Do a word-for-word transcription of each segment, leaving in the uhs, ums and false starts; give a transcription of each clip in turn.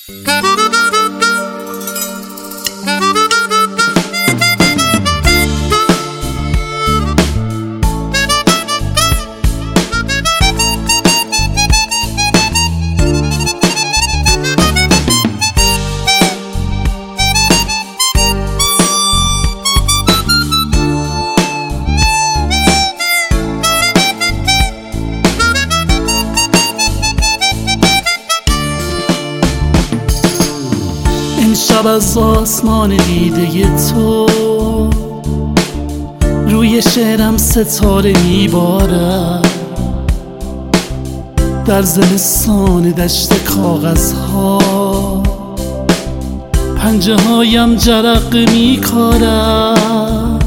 شب از آسمان دیده تو روی شعرم ستاره میبارد، در زمستان دشت کاغذها پنجه هایم جرقه میکارد.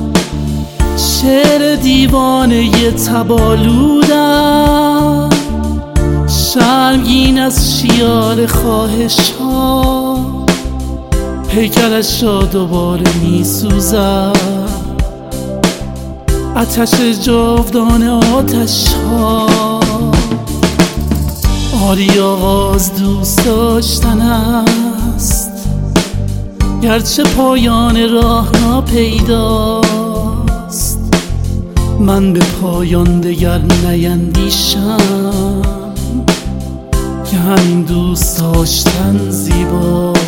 شعر دیوانه تبالودم شرمگین از شیار خواهش ها، پیکرش را دوباره می سوزد آتش جاودان آتش ها. آری آغاز دوست داشتن است، گرچه پایان راه ناپیداست. من به پایان دگر نیندیشم که همین دوست داشتن زیباست.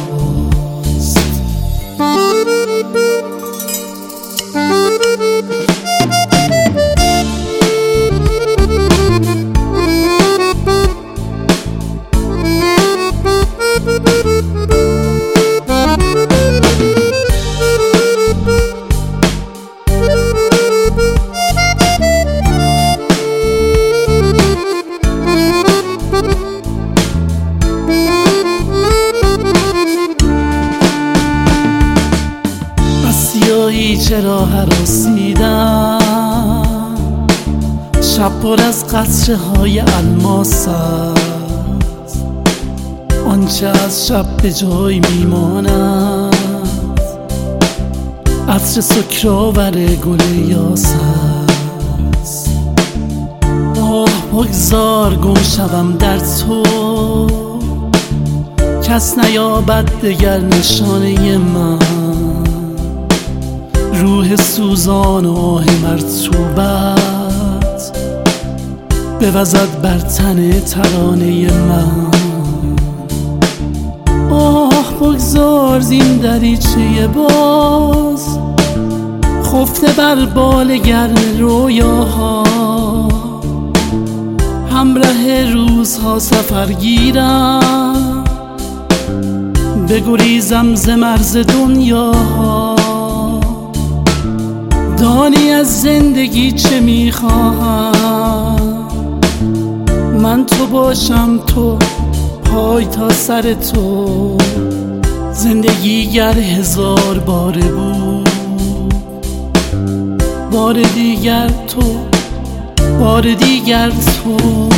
چرا هراسیدم شب پر از قطره های الماس است، آنچه از شب به جای میماند عطر سکرآور گل یاس است. آه بگذار گم شوم در تو، کس نیابد دگر نشانه من. روح سوزان و آه مرطوبت بوزد بر تن ترانه من. آه بگذار زین دریچه باز خفته بر بال گرم رویاها، همراه روزها سفر گیرم بگریزم ز مرز دنیاها. دانی از زندگی چه میخواهم، من تو باشم تو پای تا سر تو. زندگی گر هزار باره بود، بار دیگر تو، بار دیگر تو.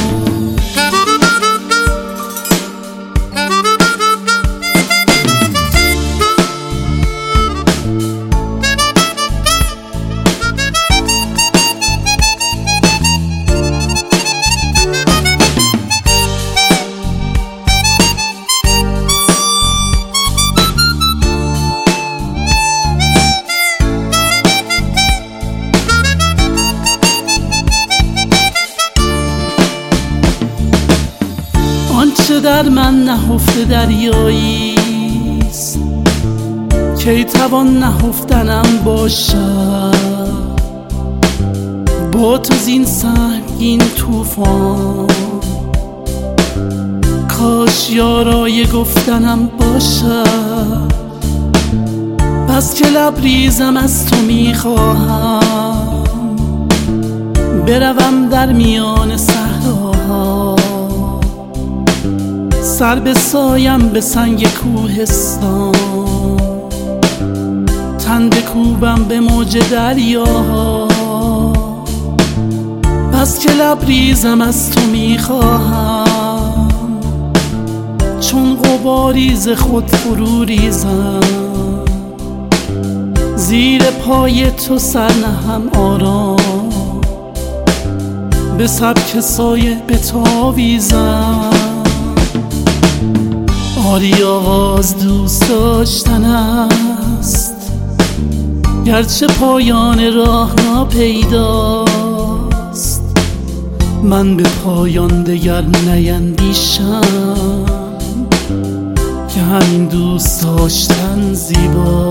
آنچه در من نهفته دریاییست، کی توان نهفتنم باشد. با تو زین سنگین طوفان کاش یارای گفتنم باشد. بس که لبریزم از تو میخواهم، بروم در میان صحراها، سر بسایم به سنگ کوهستان، تن بکوبم به موج دریاها. بس که لبریزم از تو میخواهم، چون غباری ز خود فرو ریزم. زیر پای تو سر نهم آرام، به سبک سایه بتاویزم. آری آغاز دوست داشتن است، گرچه پایان راه ناپیداست. من به پایان دگر نیندیشم که همین دوست داشتن زیباست.